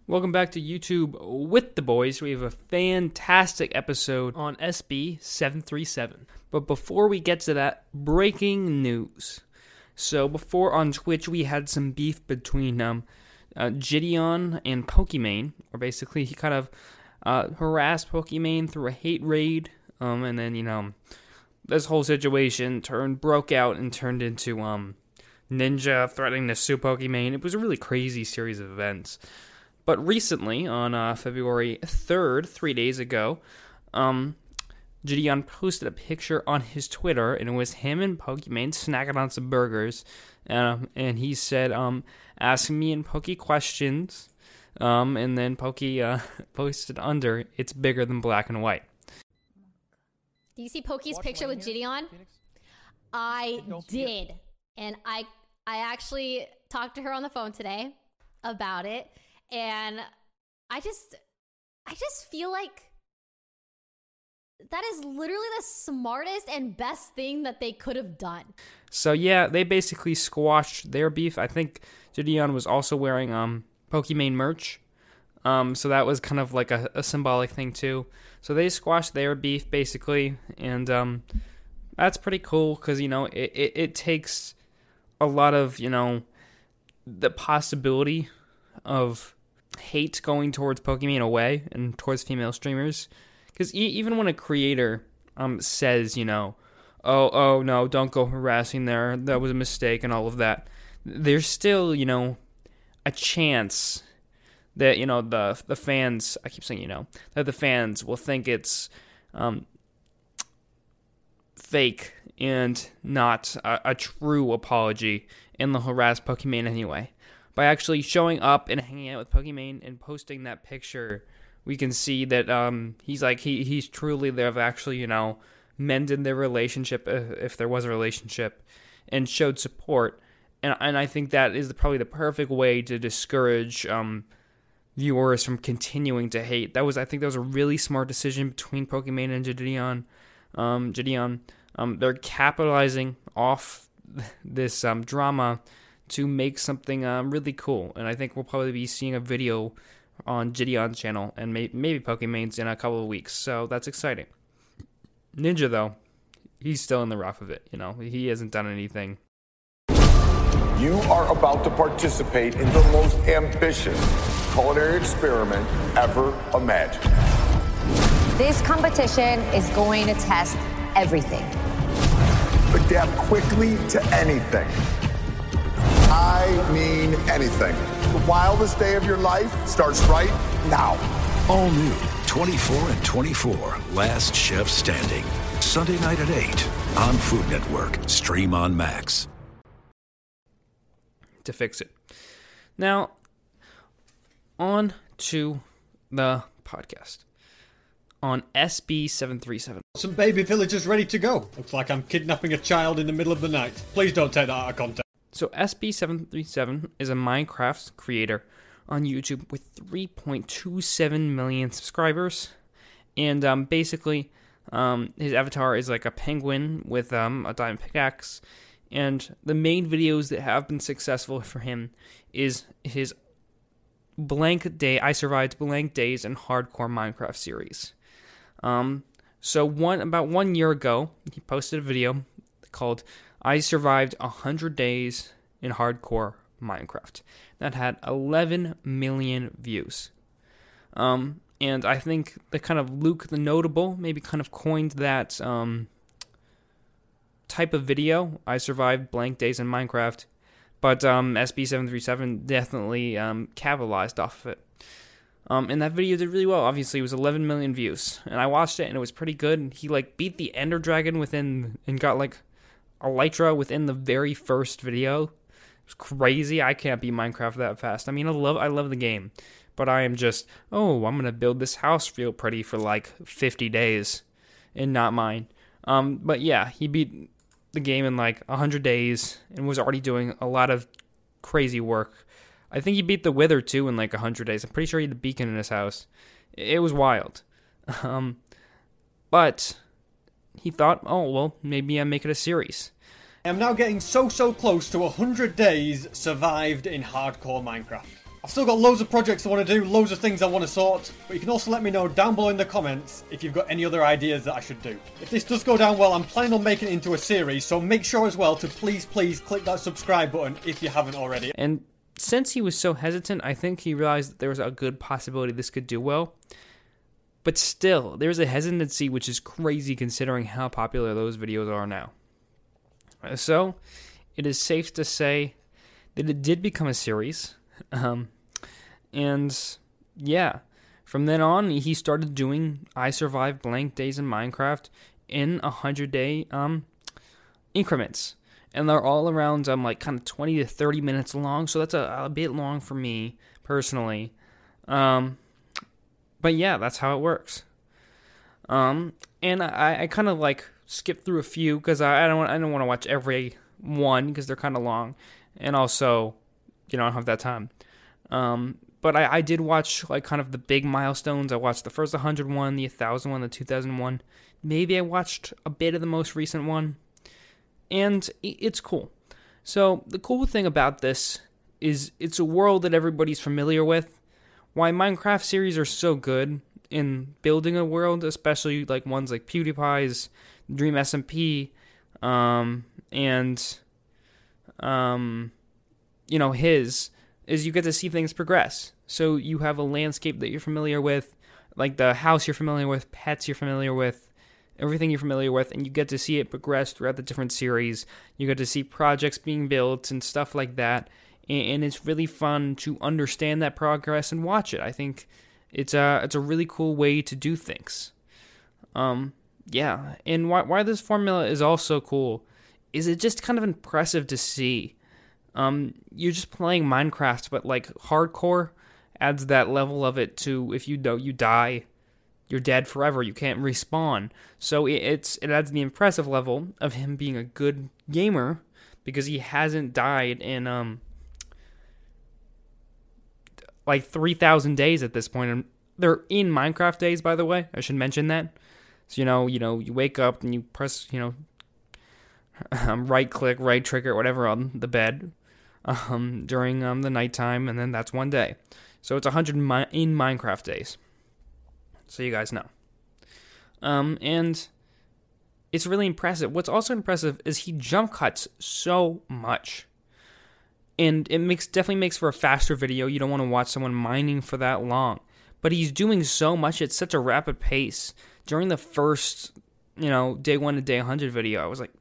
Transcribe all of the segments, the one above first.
Welcome back to YouTube with the boys. We have a fantastic episode on SB737. But before we get to that, breaking news. So before on Twitch, we had some beef between Gideon and Pokimane, or basically he kind of harassed Pokimane through a hate raid, and then, this whole situation broke out and turned into Ninja threatening to sue Pokimane. It was a really crazy series of events. But recently, on February 3rd, 3 days ago, Gideon posted a picture on his Twitter, and it was him and Pokimane snacking on some burgers, and he said, ask me and Poki questions, and then Poki posted under, it's bigger than black and white. Do you see Poki's picture with Gideon? I did, and I actually talked to her on the phone today about it. And I just feel like that is literally the smartest and best thing that they could have done. So yeah, they basically squashed their beef. I think Gideon was also wearing Pokimane merch. So that was kind of like a symbolic thing too. So they squashed their beef basically, and that's pretty cool because it takes a lot of the possibility of hate going towards Pokimane away and towards female streamers, because even when a creator says oh no, don't go harassing there, that was a mistake and all of that, there's still a chance that the fans, I keep saying that the fans will think it's fake and not a true apology, and they'll harass Pokimane anyway. By actually showing up and hanging out with Pokimane and posting that picture, we can see that he's truly, they've actually mended their relationship, if there was a relationship, and showed support. And I think that is probably the perfect way to discourage viewers from continuing to hate. I think that was a really smart decision between Pokimane and Gideon. They're capitalizing off this drama to make something really cool. And I think we'll probably be seeing a video on Gideon's channel and maybe Pokimane's in a couple of weeks. So that's exciting. Ninja, though, he's still in the rough of it. He hasn't done anything. You are about to participate in the most ambitious culinary experiment ever imagined. This competition is going to test everything. Adapt quickly to anything. I mean anything. The wildest day of your life starts right now. All new 24 and 24, Last Chef Standing. Sunday night at 8 on Food Network. Stream on Max. To fix it. Now, on to the podcast. On SB737. Some baby villagers ready to go. Looks like I'm kidnapping a child in the middle of the night. Please don't take that out of context. So SB737 is a Minecraft creator on YouTube with 3.27 million subscribers. And basically, his avatar is like a penguin with a diamond pickaxe. And the main videos that have been successful for him is his I Survived Blank Days in Hardcore Minecraft series. So about 1 year ago, he posted a video called I Survived 100 Days in Hardcore Minecraft. That had 11 million views. And I think the kind of Luke the Notable maybe kind of coined that type of video, I Survived Blank Days in Minecraft. But SB737 definitely capitalized off of it. And that video did really well. Obviously, it was 11 million views. And I watched it, and it was pretty good. He beat the Ender Dragon and got Elytra within the very first video. It was crazy. I can't beat Minecraft that fast. I mean, I love the game, but I am just, I'm gonna build this house real pretty for 50 days, and not mine. But yeah, he beat the game in 100 days and was already doing a lot of crazy work. I think he beat the Wither too in 100 days. I'm pretty sure he had the beacon in his house. It was wild. But he thought, maybe I make it a series. I'm now getting so close to 100 days survived in hardcore Minecraft. I've still got loads of projects I want to do, loads of things I want to sort, but you can also let me know down below in the comments if you've got any other ideas that I should do. If this does go down well, I'm planning on making it into a series, so make sure as well to please click that subscribe button if you haven't already. And since he was so hesitant, I think he realized that there was a good possibility this could do well. But still, there's a hesitancy which is crazy considering how popular those videos are now. So, it is safe to say that it did become a series. And yeah, from then on, he started doing I Survived Blank Days in Minecraft in 100-day increments. And they're all around like kind of 20 to 30 minutes long, so that's a bit long for me personally. But yeah, that's how it works. And I kind of like skip through a few because I don't want to watch every one because they're kind of long, and also, I don't have that time. But I did watch like kind of the big milestones. I watched the first 100 one, the 1,000 one, the 2,001. Maybe I watched a bit of the most recent one, and it's cool. So the cool thing about this is it's a world that everybody's familiar with. Why Minecraft series are so good in building a world, especially like ones like PewDiePie's, Dream SMP, and his, is you get to see things progress. So you have a landscape that you're familiar with, like the house you're familiar with, pets you're familiar with, everything you're familiar with, and you get to see it progress throughout the different series. You get to see projects being built and stuff like that, and it's really fun to understand that progress and watch it. I think it's a really cool way to do things. Yeah, and why this formula is also cool is it just kind of impressive to see. You're just playing Minecraft, but like hardcore adds that level of it to if you die, you're dead forever. You can't respawn. So it adds the impressive level of him being a good gamer because he hasn't died in like 3,000 days at this point. And they're in Minecraft days, by the way. I should mention that. So you wake up and you press right click, right trigger, whatever on the bed during the nighttime, and then that's one day. So it's 100 in Minecraft days. So you guys know. And it's really impressive. What's also impressive is he jump cuts so much. And it definitely makes for a faster video. You don't want to watch someone mining for that long. But he's doing so much at such a rapid pace. During the first, day 1 to day 100 video, I was like,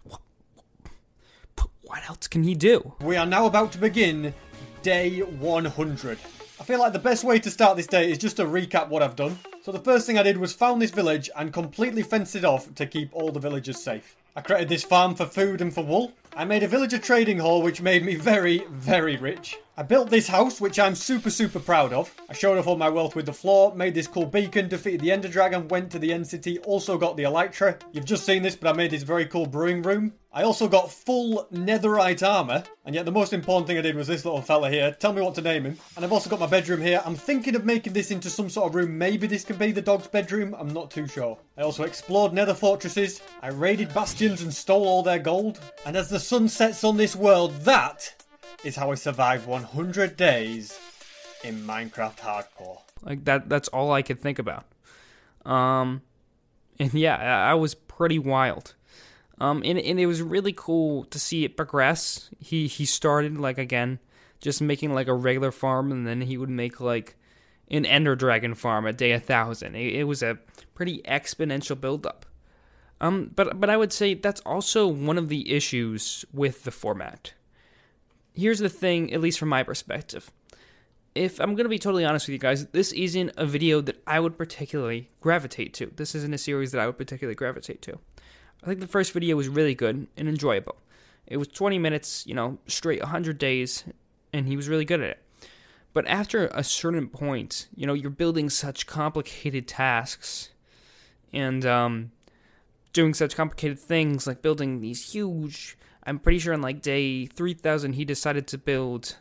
what else can he do? We are now about to begin day 100. I feel like the best way to start this day is just to recap what I've done. So the first thing I did was found this village and completely fenced it off to keep all the villagers safe. I created this farm for food and for wool. I made a villager trading hall which made me very, very rich. I built this house which I'm super, super proud of. I showed off all my wealth with the floor, made this cool beacon, defeated the Ender Dragon, went to the End City, also got the Elytra. You've just seen this, but I made this very cool brewing room. I also got full netherite armor, and yet the most important thing I did was this little fella here. Tell me what to name him. And I've also got my bedroom here. I'm thinking of making this into some sort of room. Maybe this can be the dog's bedroom. I'm not too sure. I also explored nether fortresses. I raided bastions and stole all their gold. And as the sun sets on this world, that is how I survived 100 days in Minecraft Hardcore. Like that's all I could think about. And yeah, I was pretty wild. And it was really cool to see it progress. He started, like, again, just making, like, a regular farm, and then he would make, like, an Ender Dragon farm at day 1,000. It was a pretty exponential build-up. But I would say that's also one of the issues with the format. Here's the thing, at least from my perspective. If I'm going to be totally honest with you guys, this isn't a video that I would particularly gravitate to. This isn't a series that I would particularly gravitate to. I think the first video was really good and enjoyable. It was 20 minutes, straight 100 days, and he was really good at it. But after a certain point, you're building such complicated tasks and doing such complicated things, like building these huge... I'm pretty sure on, like, day 3,000, he decided to build,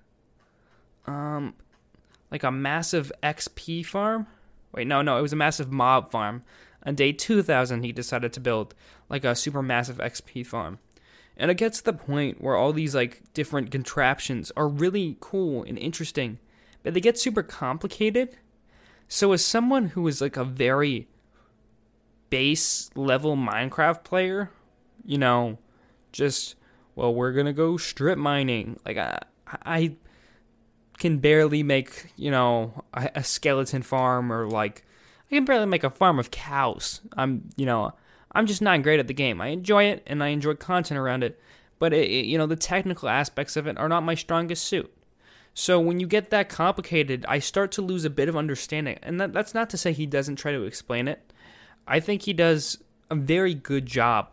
like, a massive XP farm. Wait, no, it was a massive mob farm. On day 2,000, he decided to build like a super massive XP farm. And it gets to the point where all these like different contraptions are really cool and interesting, but they get super complicated. So as someone who is like a very base level Minecraft player, you know, just, well, we're gonna go strip mining. Like I can barely make, you know, a skeleton farm, or like I can barely make a farm of cows. I'm just not great at the game. I enjoy it, and I enjoy content around it, but the technical aspects of it are not my strongest suit. So when you get that complicated, I start to lose a bit of understanding. And that's not to say he doesn't try to explain it. I think he does a very good job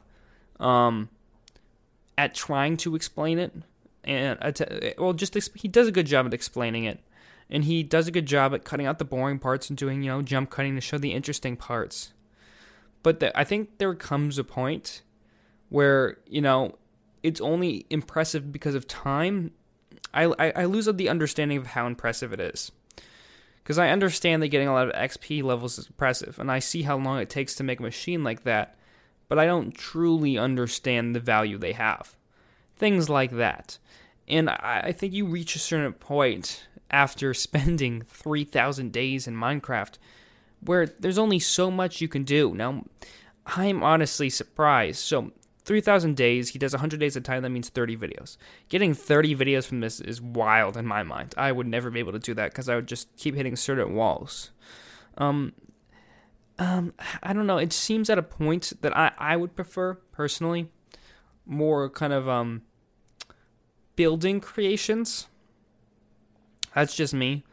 at trying to explain it. And he does a good job at explaining it. And he does a good job at cutting out the boring parts and doing, jump cutting to show the interesting parts. But I think there comes a point where, it's only impressive because of time. I lose the understanding of how impressive it is. Because I understand that getting a lot of XP levels is impressive, and I see how long it takes to make a machine like that, but I don't truly understand the value they have. Things like that. And I think you reach a certain point after spending 3,000 days in Minecraft where there's only so much you can do. Now, I'm honestly surprised. So, 3,000 days, he does 100 days at a time, that means 30 videos. Getting 30 videos from this is wild in my mind. I would never be able to do that because I would just keep hitting certain walls. I don't know, it seems at a point that I would prefer, personally, more kind of building creations. That's just me.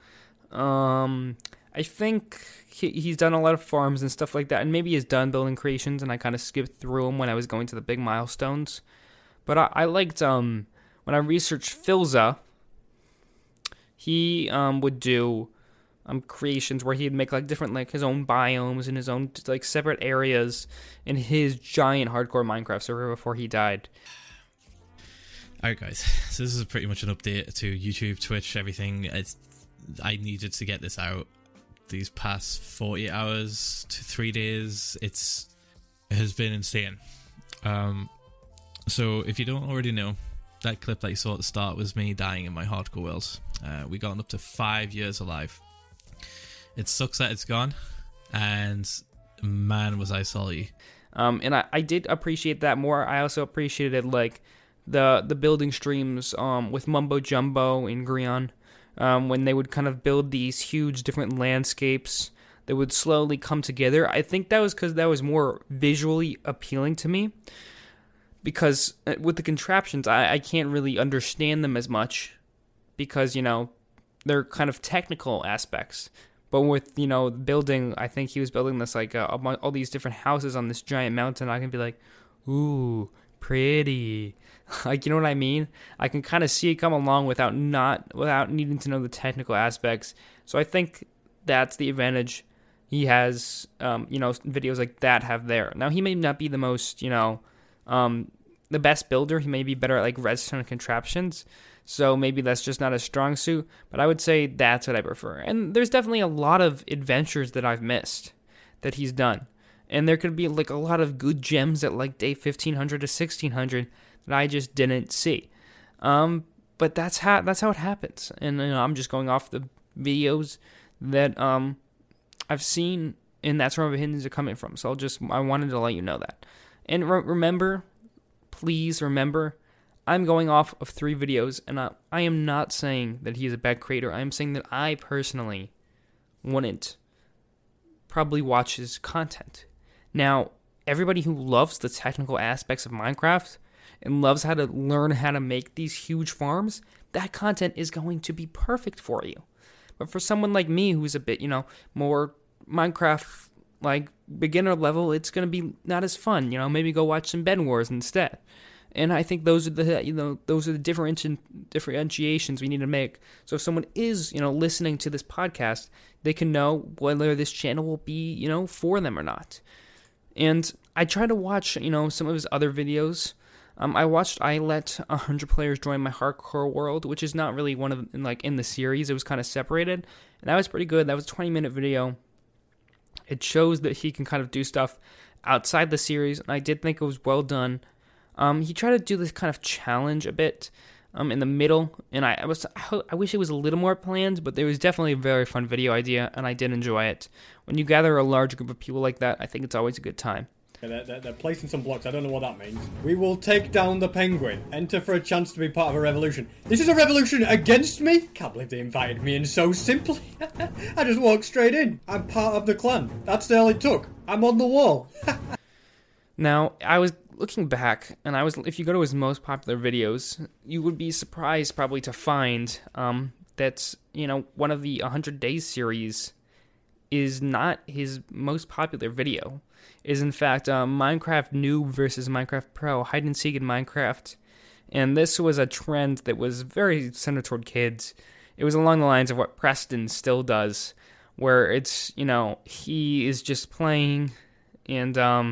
I think he's done a lot of farms and stuff like that, and maybe he's done building creations, and I kind of skipped through them when I was going to the big milestones. But I liked, when I researched Philza, he would do creations where he'd make like different, like his own biomes and his own like separate areas in his giant hardcore Minecraft server before he died. Alright guys, so this is pretty much an update to YouTube, Twitch, everything. I needed to get this out. These past 40 hours to 3 days, it has been insane. So if you don't already know, that clip that you saw at the start was me dying in my hardcore world. We got up to 5 years alive. It sucks that it's gone, and man was I sorry. And I did appreciate that more. I also appreciated like the building streams with Mumbo Jumbo and Grion. When they would kind of build these huge different landscapes that would slowly come together. I think that was because that was more visually appealing to me. Because with the contraptions, I can't really understand them as much. Because, they're kind of technical aspects. But with, building, I think he was building this, like, all these different houses on this giant mountain. I can be like, ooh, pretty. Like, you know what I mean? I can kind of see it come along without needing to know the technical aspects. So I think that's the advantage he has, videos like that have there. Now, he may not be the most, the best builder. He may be better at, like, redstone contraptions. So maybe that's just not a strong suit. But I would say that's what I prefer. And there's definitely a lot of adventures that I've missed that he's done. And there could be, like, a lot of good gems at, like, day 1,500 to 1,600 that I just didn't see. But that's how it happens. And I'm just going off the videos that I've seen, and that's where my opinions are coming from. So I wanted to let you know that. And remember, please remember, I'm going off of 3 videos, and I am not saying that he is a bad creator. I am saying that I personally wouldn't probably watch his content. Now, everybody who loves the technical aspects of Minecraft and loves how to learn how to make these huge farms, that content is going to be perfect for you. But for someone like me who's a bit, more Minecraft, like, beginner level, it's going to be not as fun. Maybe go watch some Bed Wars instead. And I think those are the differentiations we need to make. So if someone is, listening to this podcast, they can know whether this channel will be, for them or not. And I try to watch, some of his other videos. I let 100 players join my hardcore world, which is not really one of, in the series. It was kind of separated. And that was pretty good. That was a 20-minute video. It shows that he can kind of do stuff outside the series. And I did think it was well done. He tried to do this kind of challenge a bit in the middle, and I wish it was a little more planned, but there was definitely a very fun video idea, and I did enjoy it. When you gather a large group of people like that, I think it's always a good time. They're placing some blocks. I don't know what that means. We will take down the penguin. Enter for a chance to be part of a revolution. This is a revolution against me? Can't believe they invited me in so simply. I just walked straight in. I'm part of the clan. That's all it took. I'm on the wall. Now, I was looking back, and if you go to his most popular videos, you would be surprised probably to find that, one of the 100 Days series is not his most popular video. Is in fact Minecraft Noob versus Minecraft Pro, hide and seek in Minecraft. And this was a trend that was very centered toward kids. It was along the lines of what Preston still does, where it's, he is just playing, and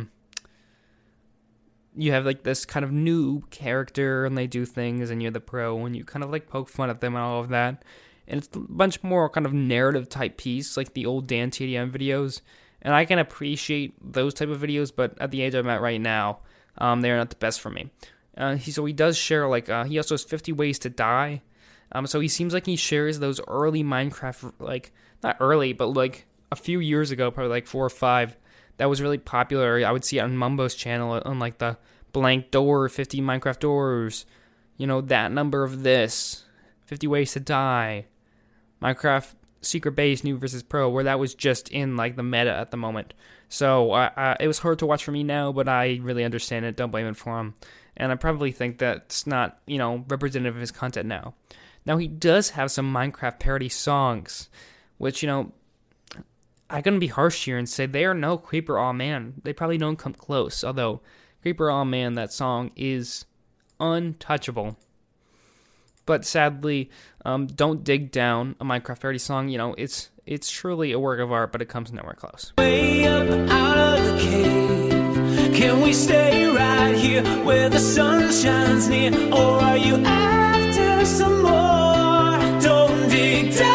you have like this kind of noob character, and they do things, and you're the pro, and you kind of like poke fun at them and all of that. And it's a bunch more kind of narrative type piece, like the old Dan TDM videos. And I can appreciate those type of videos, but at the age I'm at right now, they're not the best for me. So he does share, he also has 50 ways to die. So he seems like he shares those early Minecraft, not early, but a few years ago, probably 4 or 5, that was really popular. I would see it on Mumbo's channel, on the blank door, 50 Minecraft doors, that number of this, 50 ways to die, Minecraft Secret Base, Noob versus Pro, where that was just in the meta at the moment. So it was hard to watch for me now, but I really understand it. Don't blame it for him. And I probably think that's not, representative of his content now. Now, he does have some Minecraft parody songs, which, I'm going to be harsh here and say they are no Creeper Aw Man. They probably don't come close, although Creeper Aw Man, that song is untouchable. But sadly, Don't Dig Down, a Minecraft parody song, it's truly a work of art, but it comes nowhere close. Way up out of the cave, can we stay right here where the sun shines near? Or are you after some more? Don't dig down,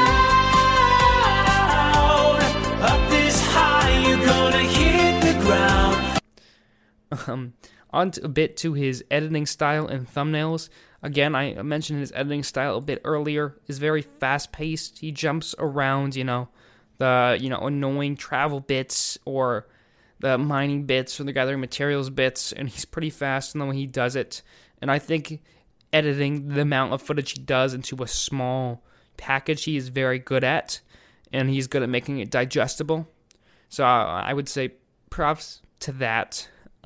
up this high, you're gonna hit the ground. On a bit to his editing style and thumbnails. Again, I mentioned his editing style a bit earlier. Is very fast-paced. He jumps around, the annoying travel bits or the mining bits or the gathering materials bits, and he's pretty fast in the way he does it. And I think editing the amount of footage he does into a small package he is very good at, and he's good at making it digestible. So I would say props to that.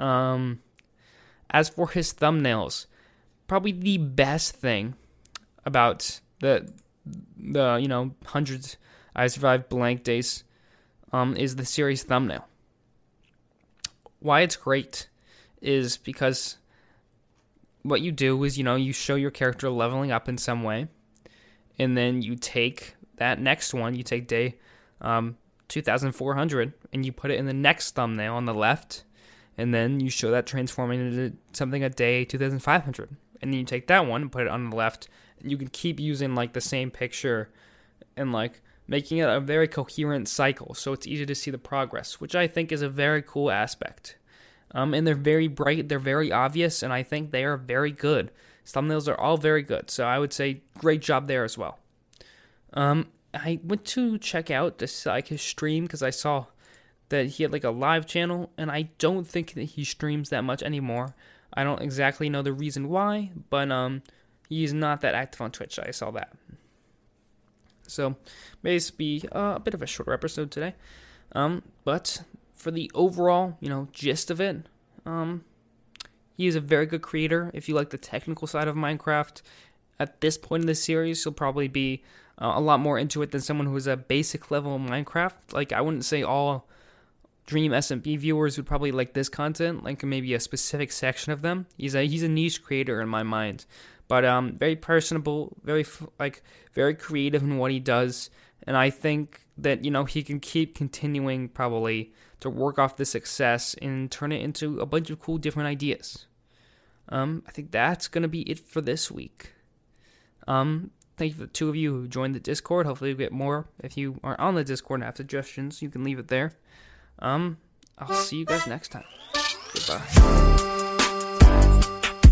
As for his thumbnails, probably the best thing about the hundreds I survived blank days is the series thumbnail. Why it's great is because what you do is, you show your character leveling up in some way, and then you take that next one, you take day 2400, and you put it in the next thumbnail on the left, and then you show that transforming into something at day 2500. And then you take that one and put it on the left, and you can keep using the same picture and making it a very coherent cycle, so it's easy to see the progress, which I think is a very cool aspect. And they're very bright, they're very obvious, and I think they are very good. Thumbnails are all very good, so I would say great job there as well. I went to check out his stream because I saw that he had a live channel, and I don't think that he streams that much anymore. I don't exactly know the reason why, but he's not that active on Twitch. I saw that. So, basically, a bit of a shorter episode today. But for the overall, gist of it, he is a very good creator. If you like the technical side of Minecraft, at this point in the series, you'll probably be a lot more into it than someone who is a basic level of Minecraft. I wouldn't say all Dream SMP viewers would probably like this content, maybe a specific section of them. He's a niche creator in my mind, but very personable, very creative in what he does, and I think that he can keep continuing probably to work off the success and turn it into a bunch of cool different ideas. I think that's gonna be it for this week. Thank you for the two of you who joined the Discord. Hopefully you get more. If you are on the Discord and have suggestions, you can leave it there. I'll see you guys next time. Goodbye.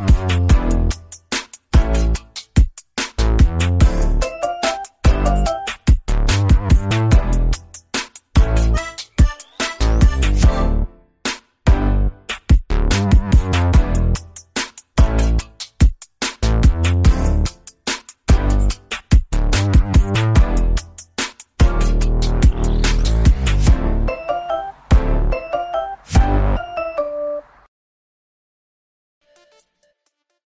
Bye.